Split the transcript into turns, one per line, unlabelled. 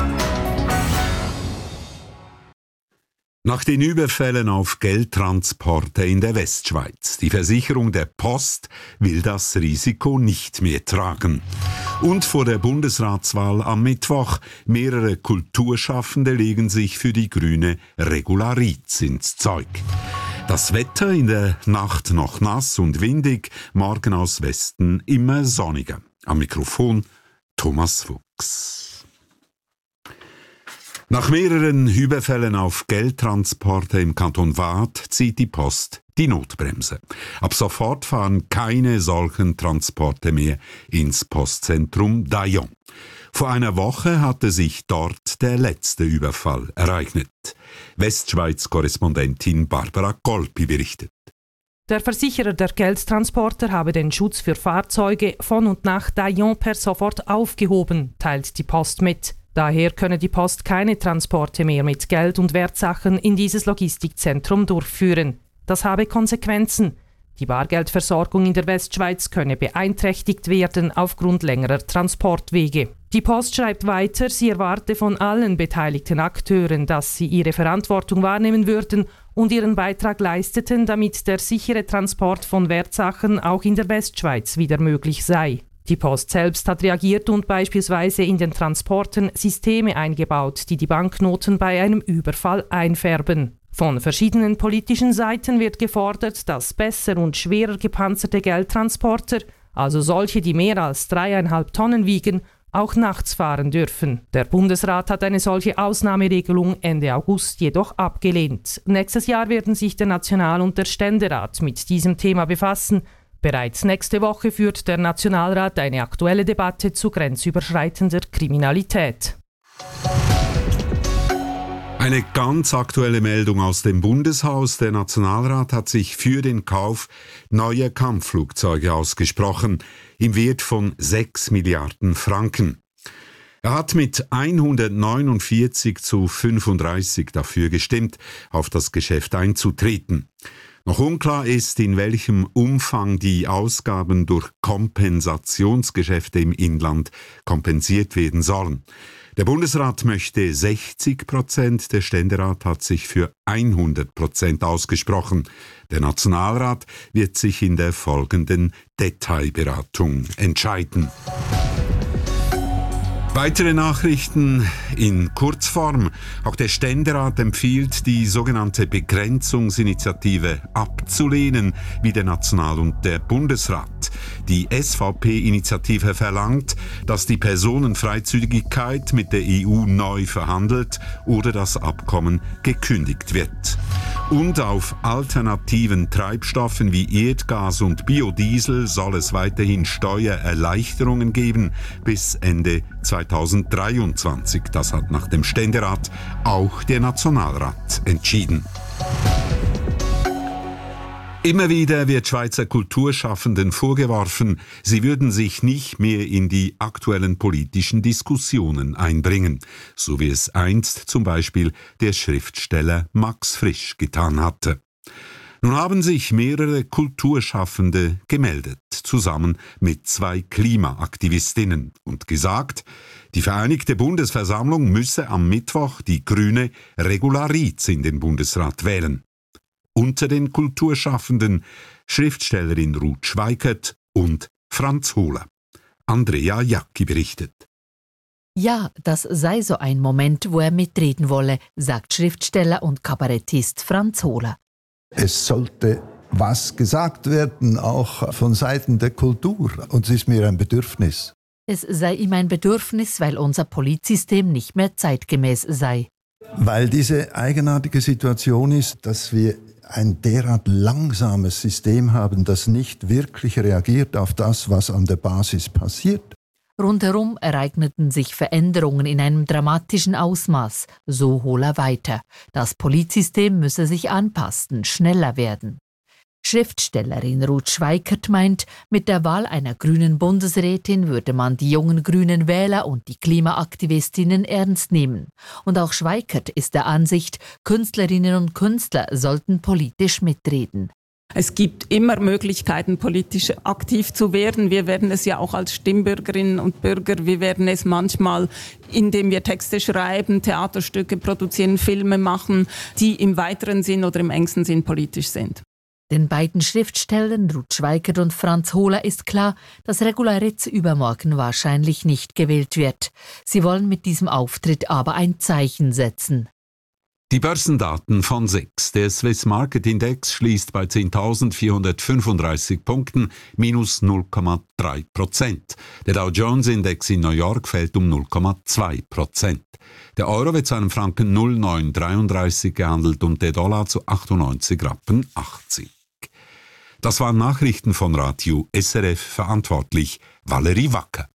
Nach den Überfällen auf Geldtransporte in der Westschweiz. Die Versicherung der Post will das Risiko nicht mehr tragen. Und vor der Bundesratswahl am Mittwoch. Mehrere Kulturschaffende legen sich für die grüne Regularitz ins Zeug. Das Wetter in der Nacht noch nass und windig, morgen aus Westen immer sonniger. Am Mikrofon Thomas Fuchs. Nach mehreren Überfällen auf Geldtransporte im Kanton Waadt zieht die Post die Notbremse. Ab sofort fahren keine solchen Transporte mehr ins Postzentrum Daillon. Vor einer Woche hatte sich dort der letzte Überfall ereignet. Westschweiz-Korrespondentin Barbara Golpi berichtet.
Der Versicherer der Geldtransporter habe den Schutz für Fahrzeuge von und nach Daillon per sofort aufgehoben, teilt die Post mit. Daher könne die Post keine Transporte mehr mit Geld und Wertsachen in dieses Logistikzentrum durchführen. Das habe Konsequenzen. Die Bargeldversorgung in der Westschweiz könne beeinträchtigt werden aufgrund längerer Transportwege. Die Post schreibt weiter, sie erwarte von allen beteiligten Akteuren, dass sie ihre Verantwortung wahrnehmen würden und ihren Beitrag leisteten, damit der sichere Transport von Wertsachen auch in der Westschweiz wieder möglich sei. Die Post selbst hat reagiert und beispielsweise in den Transporten Systeme eingebaut, die die Banknoten bei einem Überfall einfärben. Von verschiedenen politischen Seiten wird gefordert, dass besser und schwerer gepanzerte Geldtransporter, also solche, die mehr als 3,5 Tonnen wiegen, auch nachts fahren dürfen. Der Bundesrat hat eine solche Ausnahmeregelung Ende August jedoch abgelehnt. Nächstes Jahr werden sich der National- und der Ständerat mit diesem Thema befassen. Bereits nächste Woche führt der Nationalrat eine aktuelle Debatte zu grenzüberschreitender Kriminalität.
Eine ganz aktuelle Meldung aus dem Bundeshaus. Der Nationalrat hat sich für den Kauf neuer Kampfflugzeuge ausgesprochen, im Wert von 6 Milliarden Franken. Er hat mit 149 zu 35 dafür gestimmt, auf das Geschäft einzutreten. Noch unklar ist, in welchem Umfang die Ausgaben durch Kompensationsgeschäfte im Inland kompensiert werden sollen. Der Bundesrat möchte 60%, der Ständerat hat sich für 100% ausgesprochen. Der Nationalrat wird sich in der folgenden Detailberatung entscheiden. Weitere Nachrichten in Kurzform. Auch der Ständerat empfiehlt, die sogenannte Begrenzungsinitiative abzulehnen, wie der National- und der Bundesrat. Die SVP-Initiative verlangt, dass die Personenfreizügigkeit mit der EU neu verhandelt oder das Abkommen gekündigt wird. Und auf alternativen Treibstoffen wie Erdgas und Biodiesel soll es weiterhin Steuererleichterungen geben bis Ende 2023. Das hat nach dem Ständerat auch der Nationalrat entschieden. Immer wieder wird Schweizer Kulturschaffenden vorgeworfen, sie würden sich nicht mehr in die aktuellen politischen Diskussionen einbringen, so wie es einst zum Beispiel der Schriftsteller Max Frisch getan hatte. Nun haben sich mehrere Kulturschaffende gemeldet, zusammen mit 2 Klimaaktivistinnen, und gesagt, die Vereinigte Bundesversammlung müsse am Mittwoch die grüne Regularitz in den Bundesrat wählen. Unter den Kulturschaffenden Schriftstellerin Ruth Schweikert und Franz Hohler. Andrea Jacki berichtet.
Ja, das sei so ein Moment, wo er mitreden wolle, sagt Schriftsteller und Kabarettist Franz Hohler.
Es sollte was gesagt werden, auch von Seiten der Kultur. Und es ist mir ein Bedürfnis.
Es sei ihm ein Bedürfnis, weil unser Politsystem nicht mehr zeitgemäß sei.
Weil diese eigenartige Situation ist, dass wir ein derart langsames System haben, das nicht wirklich reagiert auf das, was an der Basis passiert.
Rundherum ereigneten sich Veränderungen in einem dramatischen Ausmaß, so Hohler weiter. Das Politsystem müsse sich anpassen, schneller werden. Schriftstellerin Ruth Schweikert meint, mit der Wahl einer grünen Bundesrätin würde man die jungen grünen Wähler und die Klimaaktivistinnen ernst nehmen. Und auch Schweikert ist der Ansicht, Künstlerinnen und Künstler sollten politisch mitreden.
Es gibt immer Möglichkeiten, politisch aktiv zu werden. Wir werden es ja auch als Stimmbürgerinnen und Bürger. Wir werden es manchmal, indem wir Texte schreiben, Theaterstücke produzieren, Filme machen, die im weiteren Sinn oder im engsten Sinn politisch sind.
Den beiden Schriftstellern Ruth Schweikert und Franz Hohler ist klar, dass Regula-Ritz übermorgen wahrscheinlich nicht gewählt wird. Sie wollen mit diesem Auftritt aber ein Zeichen setzen.
Die Börsendaten von SEX. Der Swiss Market Index schließt bei 10.435 Punkten, minus 0,3%. Der Dow Jones Index in New York fällt um 0,2%. Der Euro wird zu einem Franken 0,933 gehandelt und der Dollar zu 98,80 Rappen. Das waren Nachrichten von Radio SRF, verantwortlich Valerie Wacker.